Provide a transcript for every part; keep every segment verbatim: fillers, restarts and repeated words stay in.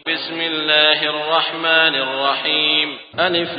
بسم الله الرحمن الرحيم ألف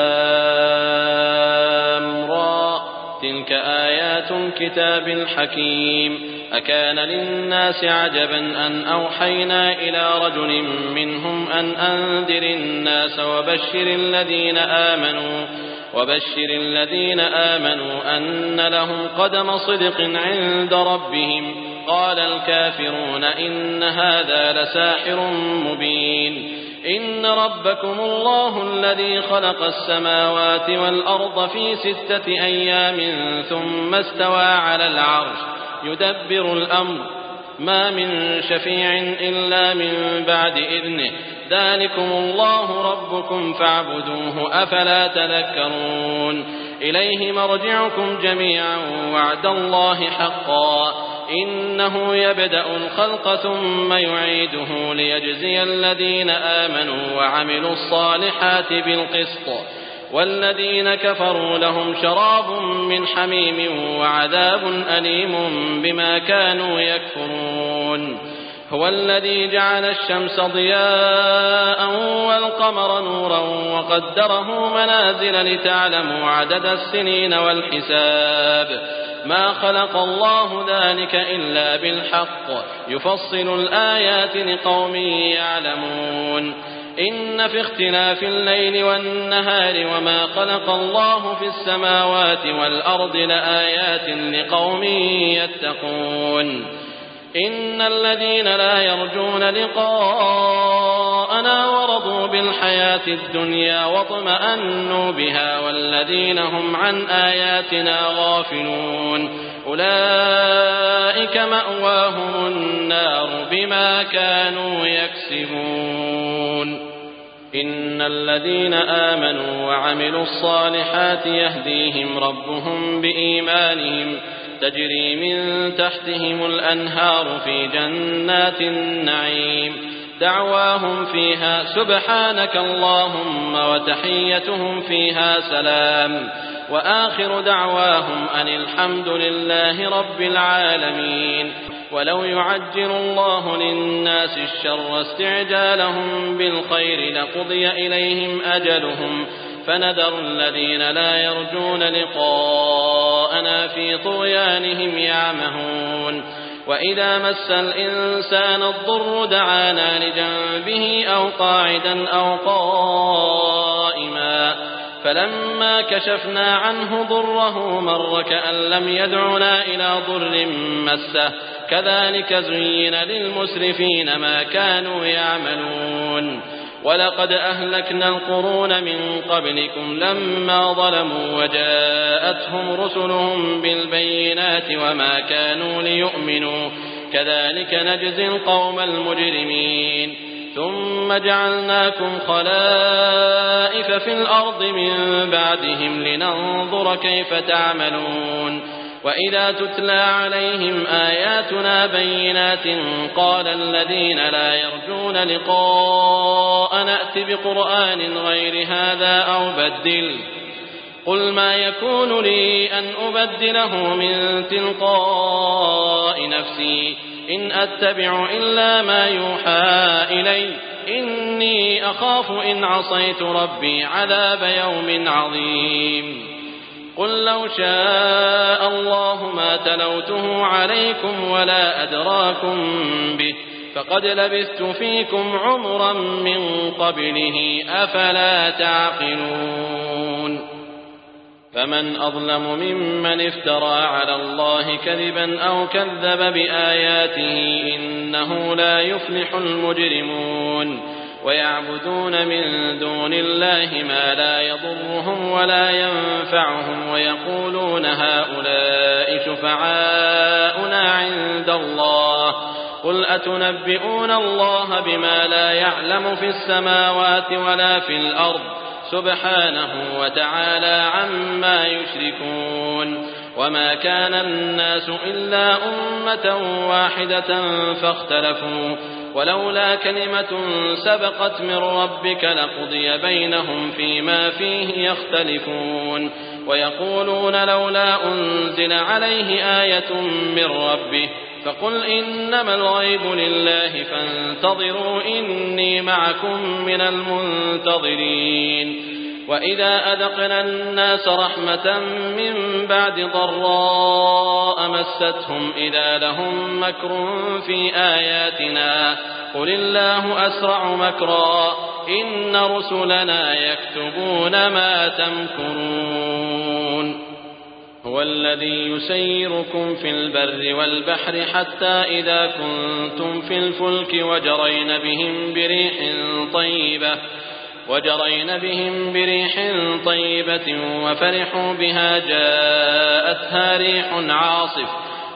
لام را تلك آيات الكتاب الحكيم أكان للناس عجبا أن أوحينا إلى رجل منهم أن أنذر الناس وبشر الذين آمنوا وبشر الذين آمنوا أن لهم قدم صدق عند ربهم قال الكافرون إن هذا لساحر مبين إن ربكم الله الذي خلق السماوات والأرض في ستة أيام ثم استوى على العرش يدبر الأمر ما من شفيع إلا من بعد إذنه ذلكم الله ربكم فاعبدوه أفلا تذكرون إليه مرجعكم جميعا وعد الله حقا إنه يبدأ الخلق ثم يعيده ليجزي الذين آمنوا وعملوا الصالحات بالقسط والذين كفروا لهم شراب من حميم وعذاب أليم بما كانوا يكفرون هو الذي جعل الشمس ضياء والقمر نورا وقدره منازل لتعلموا عدد السنين والحساب ما خلق الله ذلك إلا بالحق يفصل الآيات لقوم يعلمون إن في اختلاف الليل والنهار وما خلق الله في السماوات والأرض لآيات لقوم يتقون إن الذين لا يرجون لقاءنا ورضوا بالحياة الدنيا واطمأنوا بها والذين هم عن آياتنا غافلون أولئك مأواهم النار بما كانوا يكسبون إن الذين آمنوا وعملوا الصالحات يهديهم ربهم بإيمانهم تجري من تحتهم الأنهار في جنات النعيم دعواهم فيها سبحانك اللهم وتحيتهم فيها سلام وآخر دعواهم أن الحمد لله رب العالمين ولو يعجل الله للناس الشر استعجالهم بالخير لقضي إليهم أجلهم فنذر الذين لا يرجون لقاءنا في طغيانهم يعمهون وإذا مس الإنسان الضر دعانا لجنبه أو قاعدا أو قائما فلما كشفنا عنه ضره مر كأن لم يدعنا إلى ضر مسه كذلك زين للمسرفين ما كانوا يعملون ولقد أهلكنا القرون من قبلكم لما ظلموا وجاءتهم رسلهم بالبينات وما كانوا ليؤمنوا كذلك نجزي القوم المجرمين ثم جعلناكم خلائف في الأرض من بعدهم لننظر كيف تعملون وإذا تتلى عليهم آياتنا بينات قال الذين لا يرجون لقاء نأت بقرآن غير هذا أو بدل قل ما يكون لي أن أبدله من تلقاء نفسي إن أتبع إلا ما يوحى إلي إني أخاف إن عصيت ربي عذاب يوم عظيم قل لو شاء الله ما تلوته عليكم ولا أدراكم به فقد لبثت فيكم عمرا من قبله أفلا تعقلون فمن أظلم ممن افترى على الله كذبا أو كذب بآياته إنه لا يفلح المجرمون ويعبدون من دون الله ما لا يضرهم ولا ينفعهم ويقولون هؤلاء شفعاؤنا عند الله قل أتنبئون الله بما لا يعلم في السماوات ولا في الأرض سبحانه وتعالى عما يشركون وما كان الناس إلا أمة واحدة فاختلفوا ولولا كلمة سبقت من ربك لقضي بينهم فيما فيه يختلفون ويقولون لولا أنزل عليه آية من ربه فقل إنما الغيب لله فانتظروا إني معكم من المنتظرين وإذا أذقنا الناس رحمة من بعد ضراء مستهم إذا لهم مكر في آياتنا قل الله أسرع مكرا إن رسلنا يكتبون ما تمكرون هو الذي يسيركم في البر والبحر حتى إذا كنتم في الفلك وجرين بهم بريح طيبة وجرين بهم بريح طيبة وفرحوا بها جاءتها ريح عاصف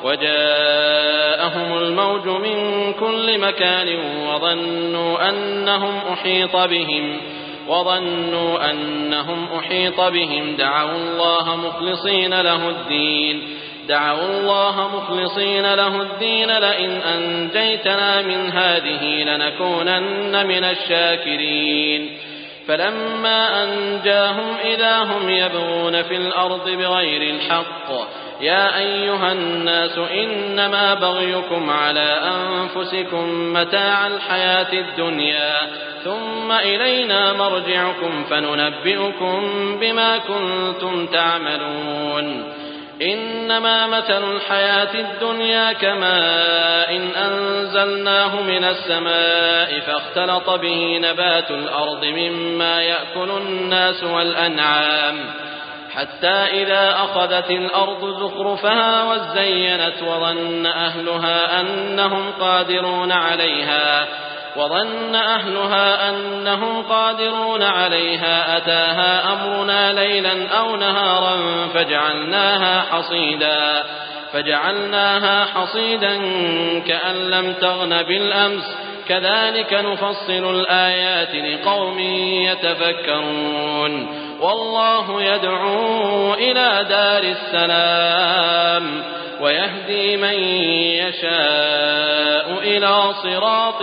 وجاءهم الموج من كل مكان وظنوا أنهم أحيط بهم وظنوا أنهم أحيط بهم دعوا الله مخلصين له الدين دعوا الله مخلصين له الدين لئن أنجيتنا من هذه لنكونن من الشاكرين فلما أنجاهم إذا هم يبغون في الأرض بغير الحق يا أيها الناس إنما بغيكم على أنفسكم متاع الحياة الدنيا ثم إلينا مرجعكم فننبئكم بما كنتم تعملون إنما مثل الحياة الدنيا كماء إن أنزلناه من السماء فاختلط به نبات الأرض مما يأكل الناس والأنعام حتى إذا أخذت الأرض زخرفها وزينت وظن أهلها أنهم قادرون عليها وظن أهلها أنهم قادرون عليها أتاها أمرنا ليلا أو نهارا فجعلناها حصيدا فجعلناها حصيدا كأن لم تغن بالأمس كذلك نفصل الآيات لقوم يتفكرون والله يدعو إلى دار السلام ويهدي من يشاء إلى صراط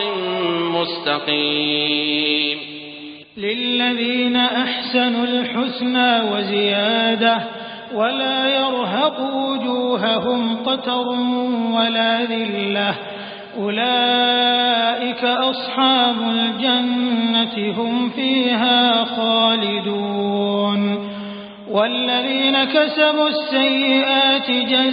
مستقيم للذين أحسنوا الحسنى وزيادة ولا يرهق وجوههم قتر ولا ذلة أولئك أصحاب الجنة هم فيها خالدون والذين كسبوا السيئات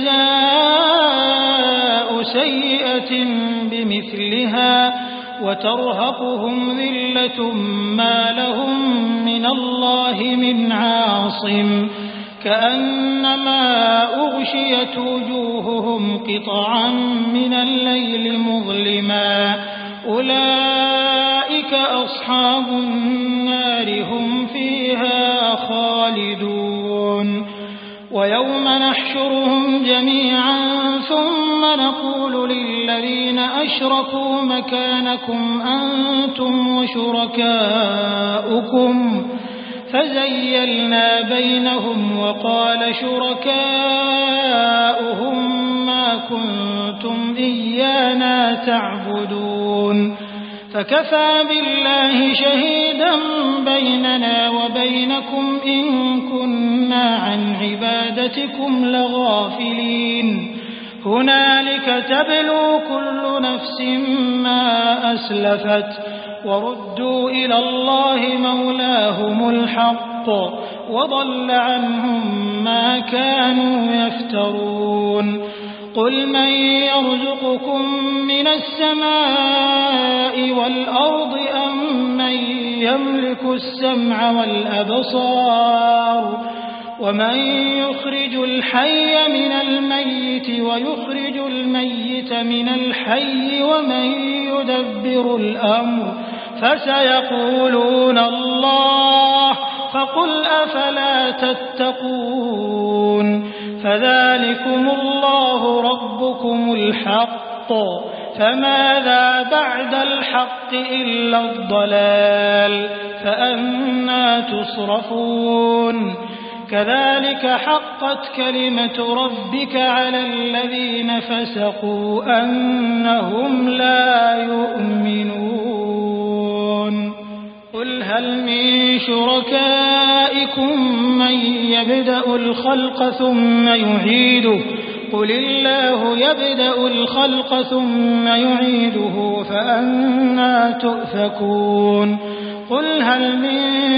جزاء سيئة بمثلها وترهقهم ذلة ما لهم من الله من عاصم كأنما أغشيت وجوههم قطعا من الليل مظلما أولئك أصحاب النار هم فيها خالدون ويوم نحشرهم جميعا ثم نقول للذين أشركوا مكانكم أنتم وشركاؤكم فزيلنا بينهم وقال شركاؤهم ما كنتم إيانا تعبدون فكفى بالله شهيدا بيننا وبينكم إن كنا عن عبادتكم لغافلين هنالك تبلو كل نفس ما أسلفت وردوا إلى الله مولاهم الحق وضل عنهم ما كانوا يفترون قل من يرزقكم من السماء والأرض أم من يملك السمع والأبصار ومن يخرج الحي من الميت ويخرج الميت من الحي ومن يدبر الأمر فسيقولون الله فقل أفلا تتقون فذلكم الله ربكم الحق فماذا بعد الحق إلا الضلال فأنى تصرفون كذلك حقت كلمة ربك على الذين فسقوا أنهم لا يؤمنون قل هل من شركائكم من يبدأ الخلق ثم يعيده قل الله يبدأ الخلق ثم يعيده فأنى تؤفكون قل هل من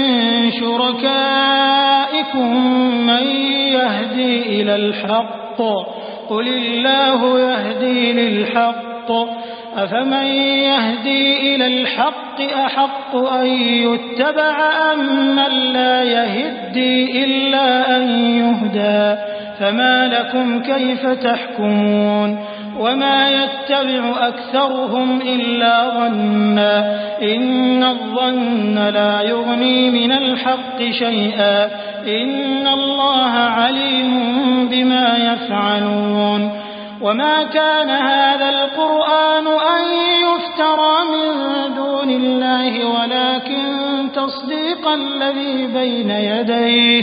شركائكم من يهدي إلى الحق قل الله يهدي للحق أفمن يهدي إلى الحق أحق أن يتبع أم من لا يهدي إلا أن يهدى فما لكم كيف تحكمون وما يتبع أكثرهم إلا ظنا إن الظن لا يغني من الحق شيئا إن الله عليم بما يفعلون وما كان هذا القرآن أن يفترى من دون الله ولكن تصديق الذي بين يديه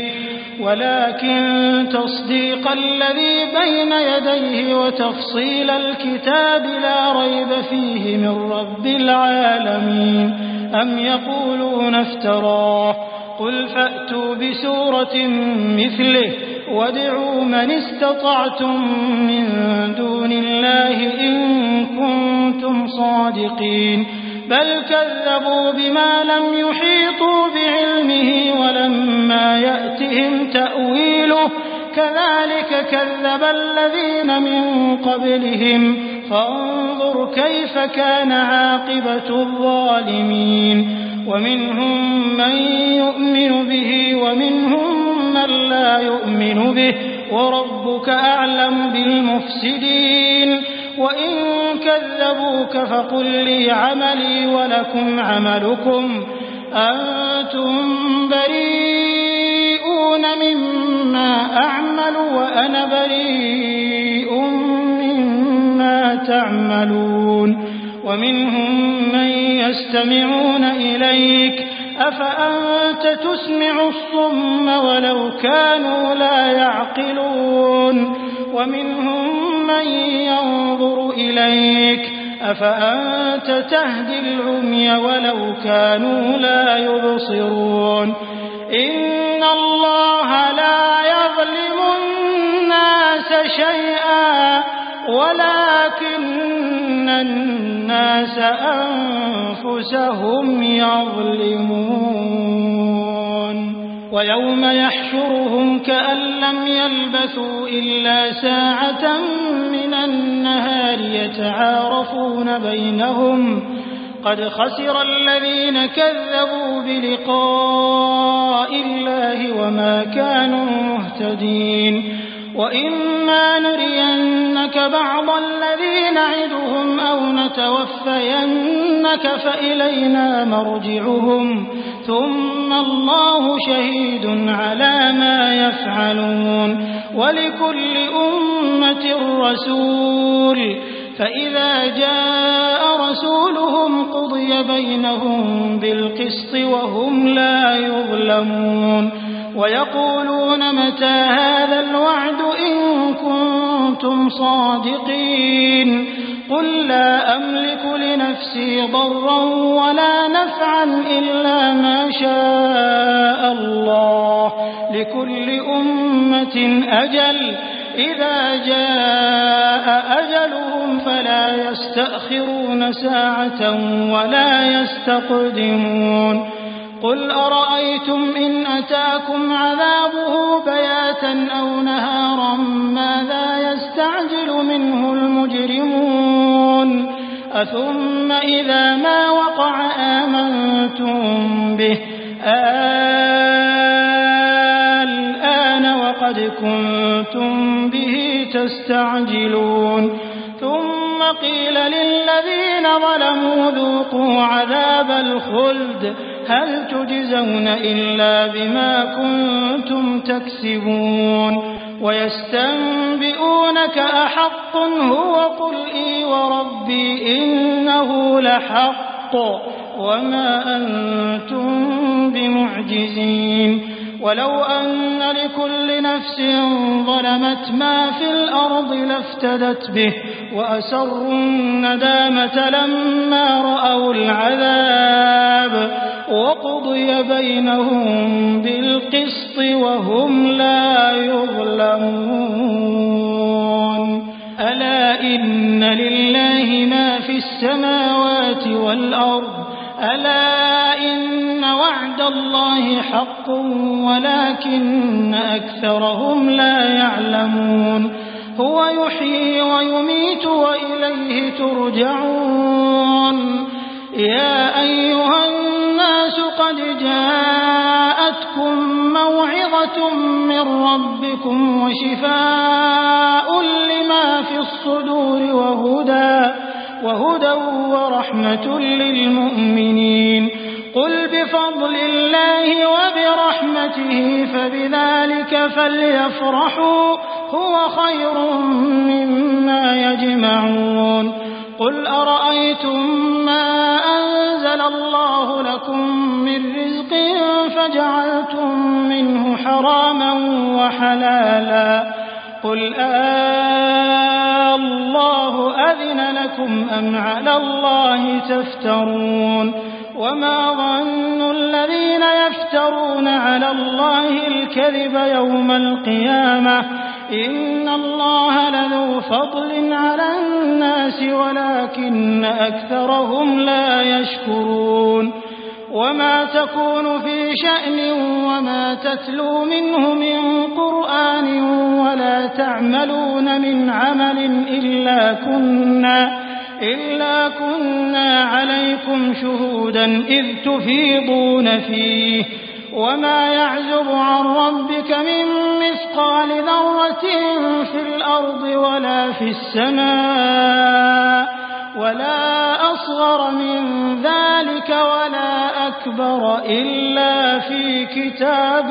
ولكن تصديق الذي بين يديه وتفصيل الكتاب لا ريب فيه من رب العالمين أم يقولون افتراه قل فأتوا بسورة مثله وادعوا من استطعتم من دون الله إن كنتم صادقين بل كذبوا بما لم يحيطوا بعلمه ولما يأتهم تأويله كذلك كذب الذين من قبلهم فانظر كيف كان عاقبة الظالمين ومنهم من يؤمن به ومنهم من لا يؤمن به وربك أعلم بالمفسدين وإن كذبوك فقل لي عملي ولكم عملكم أنتم بريئون مما أعمل وأنا بريء مما تعملون ومنهم من يستمعون إليك أفأنت تسمع الصم ولو كانوا لا يعقلون ومنهم من ينظر إليك أفأنت تهدي العمي ولو كانوا لا يبصرون إن الله لا يظلم الناس شيئا ولكن الناس أنفسهم يظلمون ويوم يحشرهم كأن لم يلبثوا إلا ساعة من النهار يتعارفون بينهم قد خسر الذين كذبوا بلقاء الله وما كانوا مهتدين وإما نرينك بعض الذي نعدهم أو نتوفينك فإلينا مرجعهم ثم الله شهيد على ما يفعلون ولكل أمة رسول فإذا جاء رسولهم قضي بينهم بالقسط وهم لا يظلمون ويقولون متى هذا الوعد إن كنتم صادقين قل لا أملك لنفسي ضرا ولا نفعا إلا ما شاء الله لكل أمة أجل إذا جاء أجلهم فلا يستأخرون ساعة ولا يستقدمون قل أرأيتم إن أتاكم عذابه بياتا أو نهارا ماذا يستعجل منه المجرمون أثم إذا ما وقع آمنتم به الآن وقد كنتم به تستعجلون ثم قيل للذين ظلموا ذوقوا عذاب الخلد هل تجزون إلا بما كنتم تكسبون ويستنبئونك أحق هو قل إي وربي إنه لحق وما أنتم بمعجزين ولو أن لكل نفس ظلمت ما في الأرض لافتدت به وأسروا الندامة لما رأوا العذاب وقضي بينهم بالقسط وهم لا يظلمون ألا إن لله ما في السماوات والأرض ألا إن وعد الله حق ولكن أكثرهم لا يعلمون هو يحيي ويميت وإليه ترجعون يا أيها الناس قد جاءتكم موعظة من ربكم وشفاء لما في الصدور وهدى وهدى ورحمة للمؤمنين قل بفضل الله وبرحمته فبذلك فليفرحوا هو خير مما يجمعون قل أرأيتم ما أنزل الله لكم من رزق فجعلتم منه حراما وحلالا قل آه الله أذن لكم أم على الله تفترون وما ظن الذين يفترون على الله الكذب يوم القيامة إن الله لذو فضل على الناس ولكن أكثرهم لا يشكرون وما تكون في شأن وما تتلو منه من قرآن ولا تعملون من عمل إلا كنا إلا كنا عليكم شهودا إذ تفيضون فيه وما يعزب عن ربك من مثقال ذرة في الأرض ولا في السماء ولا أصغر من ذلك ولا أكبر إلا في كتاب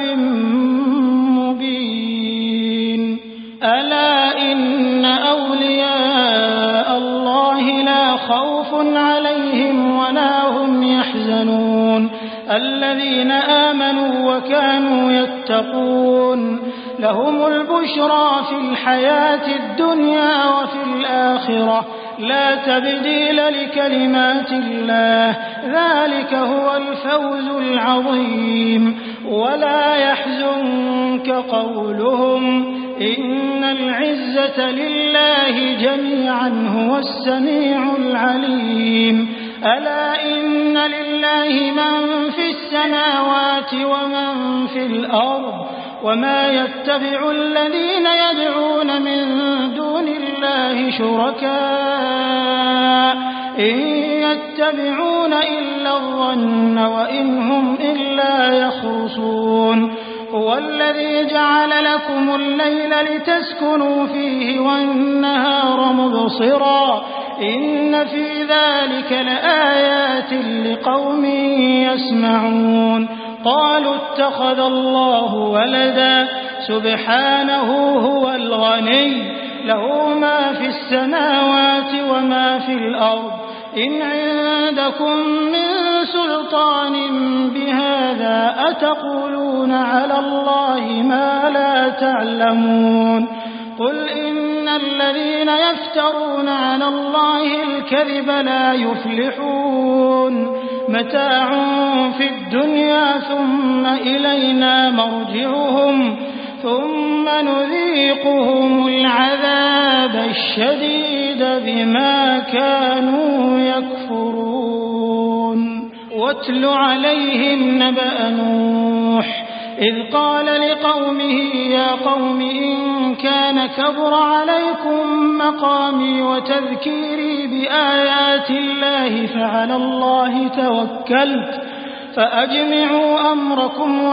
مبين ألا إن أولياء الله لا خوف عليهم ولا هم يحزنون الذين آمنوا وكانوا يتقون لهم البشرى في الحياة الدنيا وفي الآخرة لا تبديل لكلمات الله ذلك هو الفوز العظيم ولا يحزنك قولهم إن العزة لله جميعا هو السميع العليم ألا إن لله من في السماوات ومن في الأرض وما يتبع الذين يدعون من دون الله شركاء إن يتبعون إلا الظن وإن هم إلا يخرصون هو الذي جعل لكم الليل لتسكنوا فيه والنهار مبصرا إن في ذلك لآيات لقوم يسمعون قالوا اتخذ الله ولدا سبحانه هو الغني له ما في السماوات وما في الأرض إن عندكم من سلطان بهذا أتقولون على الله ما لا تعلمون قل إن الذين يفترون على الله الكذب لا يفلحون متاع في الدنيا ثم إلينا مرجعهم ثم نذيقهم العذاب الشديد بما كانوا يكفرون واتل عليهم نبأ نوح إذ قال لقومه يا قوم إن كان كبر عليكم مقامي وتذكيري بآيات الله فعلى الله توكلت فأجمعوا أمركم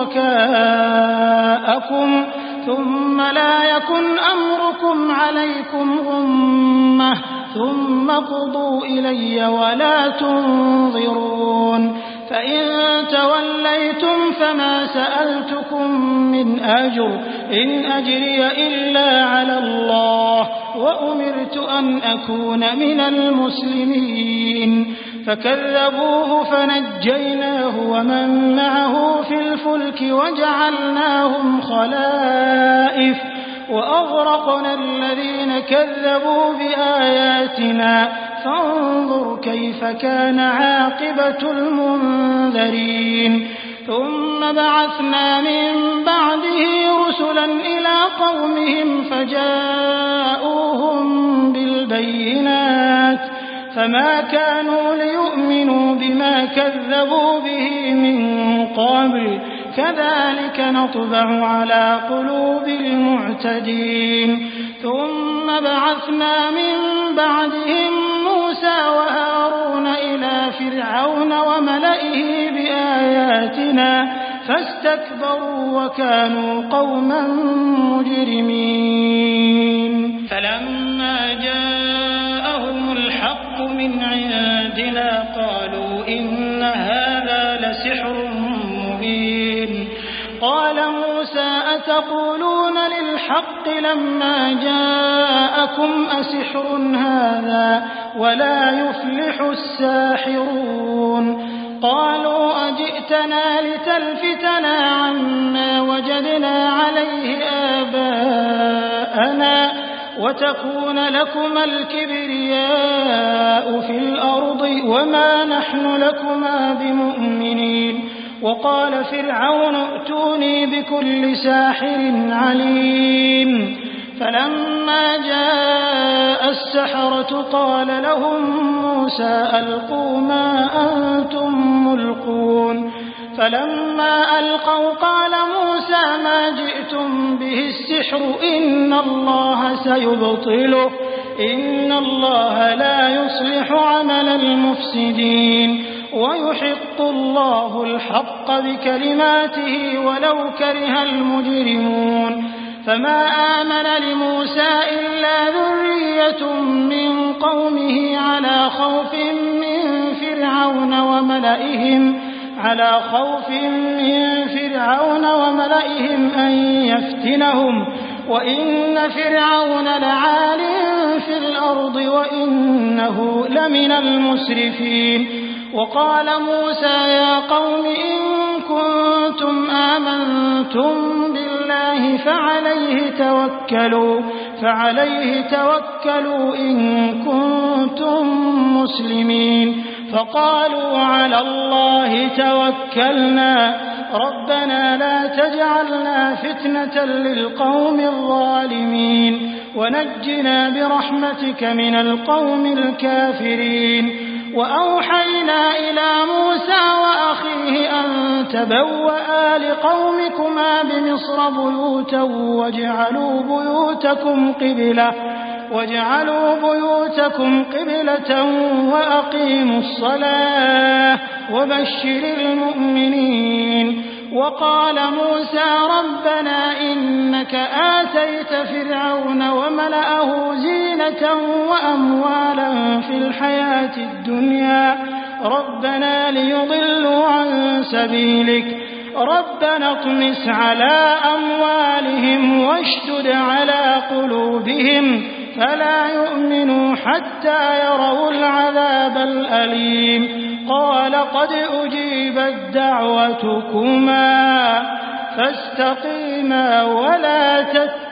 وشركاءكم ثم لا يكن أمركم عليكم غمة ثم قضوا إلي ولا تنظرون فإن توليتم فما سألتكم من أجر إن أجري إلا على الله وأمرت أن أكون من المسلمين فكذبوه فنجيناه ومن معه في الفلك وجعلناهم خلائف وأغرقنا الذين كذبوا بآياتنا فانظر كيف كان عاقبة المنذرين ثم بعثنا من بعده رسلا إلى قومهم فجاءوهم بالبينات فما كانوا ليؤمنوا بما كذبوا به من قبل كذلك نطبع على قلوب المعتدين ثم بعثنا من بعدهم موسى وهارون إلى فرعون وملئه بآياتنا فاستكبروا وكانوا قوما مجرمين فلما جاءهم الحق من عندنا قالوا إن هذا لسحر مبين قال موسى أتقولون للحق لما جاءكم أسحر هذا ولا يفلح الساحرون قالوا أجئتنا لتلفتنا عما وجدنا عليه آباءنا وتكون لكما الكبرياء في الأرض وما نحن لكما بمؤمنين وقال فرعون ائتوني بكل ساحر عليم فلما جاء السحرة قال لهم موسى ألقوا ما أنتم ملقون فلما ألقوا قال موسى ما جئتم به السحر إن الله سيبطله إن الله لا يصلح عمل المفسدين ويحق الله الحق بكلماته ولو كره المجرمون فما آمن لموسى إلا ذرية من قومه على خوف من فرعون وملئهم على خوف من فرعون وملئهم أن يفتنهم وإن فرعون لعال في الأرض وإنه لمن المسرفين وقال موسى يا قوم إن كنتم آمنتم بالله فعليه توكلوا فعليه توكلوا إن كنتم مسلمين فقالوا على الله توكلنا ربنا لا تجعلنا فتنة للقوم الظالمين ونجنا برحمتك من القوم الكافرين وأوحينا إلى موسى وأخيه أن تبوأ لقومكما بمصر بيوتا واجعلوا بيوتكم قبلة واجعلوا بيوتكم قبلة وأقيموا الصلاة وبشر المؤمنين وقال موسى ربنا إنك آتيت فرعون وملأه زينة وأموالا في الحياة الدنيا ربنا ليضلوا عن سبيلك ربنا اطمس على أموالهم واشدد على قلوبهم فلا يؤمنوا حتى يروا العذاب الأليم قال قد أجيبت دعوتكما فاستقيما ولا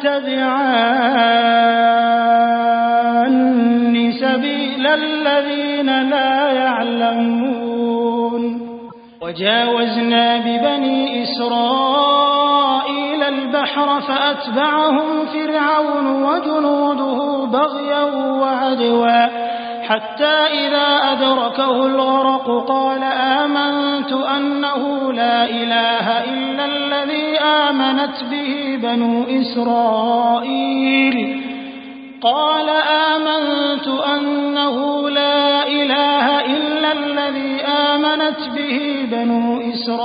تتبعان سبيل الذين لا يعلمون وجاوزنا ببني إسرائيل البحر فأتبعهم فرعون وجنوده بغيا وعدوا حتى إذا أدركه الغرق قال آمنت أنه لا إله إلا الذي آمنت به بنو إسرائيل قال آمنت أنه لا إله إلا الذي آمنت به بنو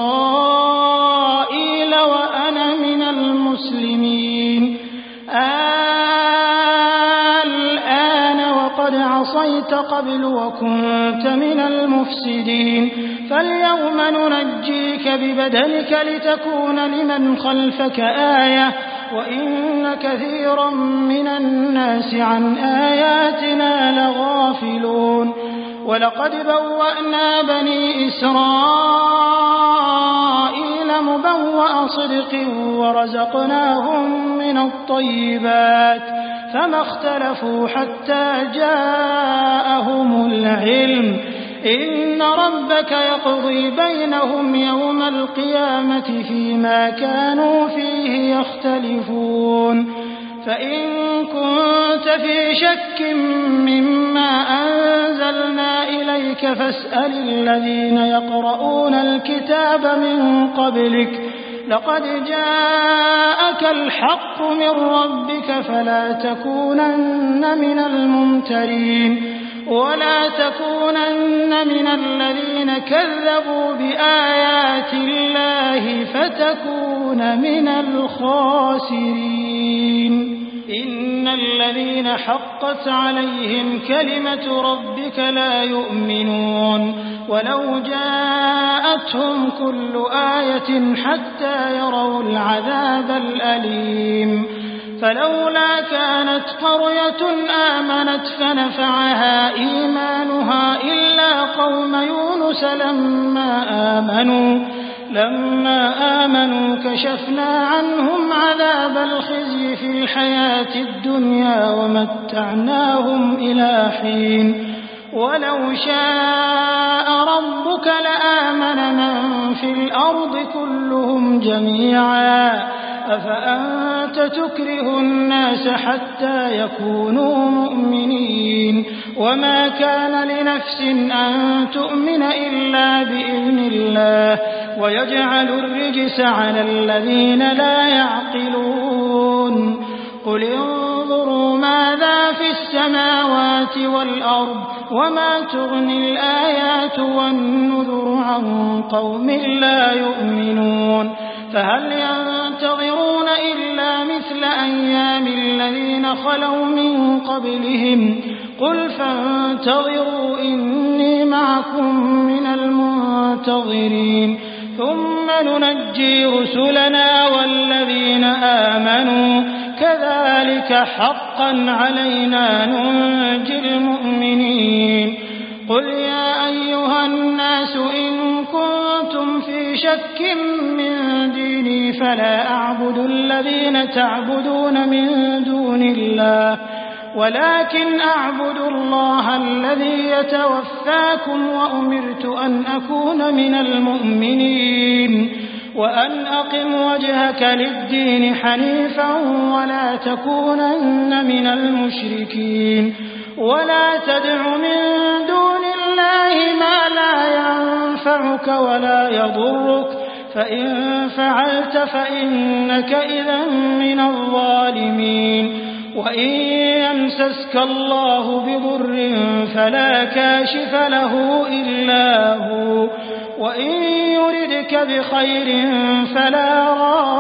إسرائيل وأنا من المسلمين الآن وقد عصيت قبل وكنت من المفسدين فاليوم ننجيك ببدنك لتكون لمن خلفك آية وإن كثيرا من الناس عن آياتنا لغافلون ولقد بوأنا بني إسرائيل مبوأ صدق ورزقناهم من الطيبات فما اختلفوا حتى جاءهم العلم إن ربك يقضي بينهم يوم القيامة فيما كانوا فيه يختلفون فإن كنت في شك مما أنزلنا إليك فاسأل الذين يقرؤون الكتاب من قبلك لقد جاءك الحق من ربك فلا تكونن من الممترين ولا تكونن من الذين كذبوا بآيات الله فتكون من الخاسرين إن الذين حقت عليهم كلمة ربك لا يؤمنون ولو جاءتهم كل آية حتى يروا العذاب الأليم فلولا كانت قرية آمنت فنفعها إيمانها إلا قوم يونس لما آمنوا لما آمنوا كشفنا عنهم عذاب الخزي في الحياة الدنيا ومتعناهم إلى حين ولو شاء ربك لآمن من في الأرض كلهم جميعا أفأنت تكره الناس حتى يكونوا مؤمنين وما كان لنفس أن تؤمن إلا بإذن الله ويجعل الرجس على الذين لا يعقلون قل انظروا ماذا في السماوات والأرض وما تغني الآيات والنذر عن قوم لا يؤمنون فهل ينتظرون إلا مثل أيام الذين خلوا من قبلهم قل فانتظروا إني معكم من المنتظرين ثم ننجي رسلنا والذين آمنوا كذلك حقا علينا ننجي المؤمنين قل يا أيها الناس إن كنتم في شك من ديني فلا أعبد الذين تعبدون من دون الله ولكن أعبد الله الذي يتوفاكم وأمرت أن أكون من المؤمنين وأن أقم وجهك للدين حنيفا ولا تكونن من المشركين ولا تدع من دون الله ما لا ينفعك ولا يضرك فإن فعلت فإنك إذا من الظالمين وإن يمسسك الله بضر فلا كاشف له إلا هو وإن يردك بخير فلا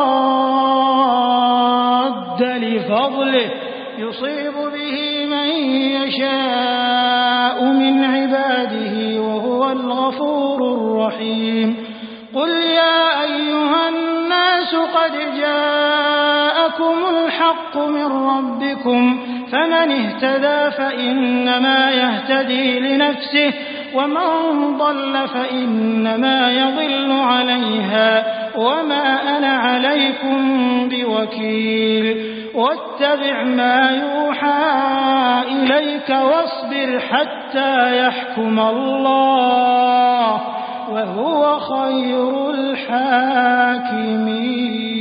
راد لفضله يصيب به من يشاء من عباده وهو الغفور الرحيم قل يا أيها الناس قد جاءكم الحق من ربكم فمن اهتدى فإنما يهتدي لنفسه ومن ضل فإنما يضل عليها وما أنا عليكم بوكيل واتبع ما يوحى إليك واصبر حتى يحكم الله وهو خير الحاكمين